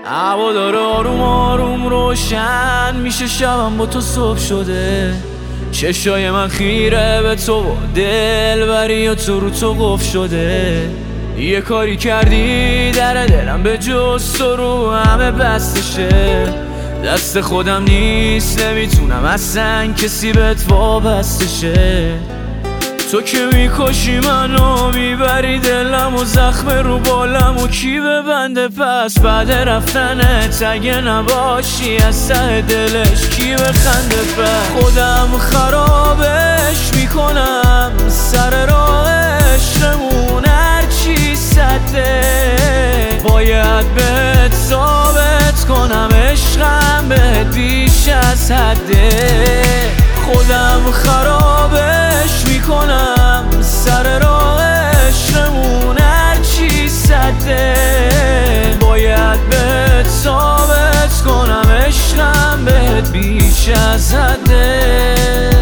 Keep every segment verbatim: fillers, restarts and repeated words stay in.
هوا داره آروم آروم روشن میشه، شبم با تو صبح شده. چشای من خیره به تو و دلبری و تو رو تو قفل شده. یه کاری کردی در دلم به جز تو رو همه بستشه. دست خودم نیست، نمیتونم اصلا کسی بهت وابسته شه. تو که میکشی منو، میبری دلم و زخم رو بالم و کی ببنده پس بعد رفتنت؟ اگه نباشی از ته دلش کی بخنده پس؟ خودم خرابش میکنم سر راهشمون، هرچی سده باید بهت ثابت کنم عشقم بهت بیش از حده. خودم خرابش میکنم سر راهشمون، هرچی سده باید بهت ثابت کنم عشقم بهت بیش از حده.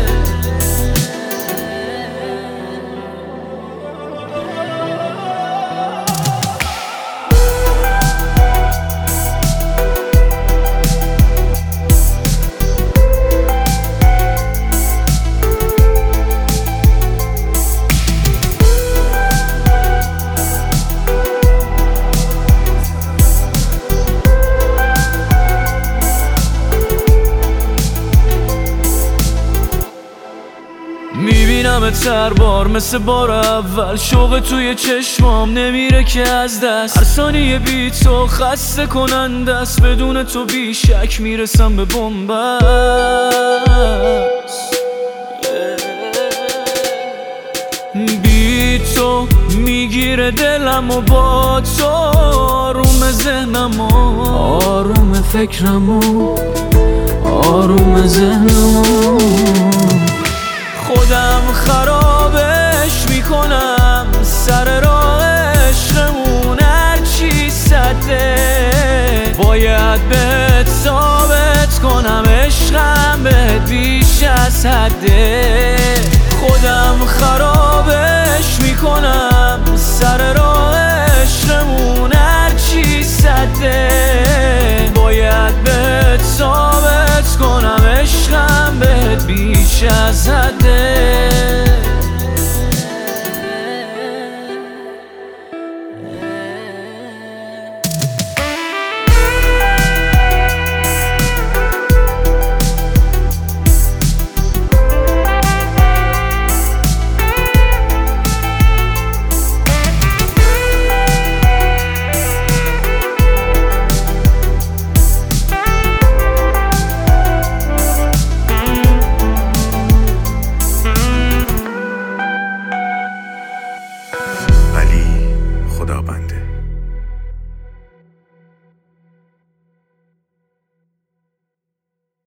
میبینم هر بار مثل بار اول، شوق توی چشمام نمیره که از دست. هر ثانیه بی تو خسته کننده است، بدون تو بیشک میرسم به بنبست. بی تو میگیره دلم و با تو آروم ذهنم و آروم فکرم و آروم ذهنم. خودم خرابش میکنم سر راهشمون، هرچی سده باید بهت ثابت کنم عشقم بهت بیش از حده. خودم خرابش میکنم سر راهشممون، هرچی سده باید بهت ثابت کنم عشقم بهت بیش از حده.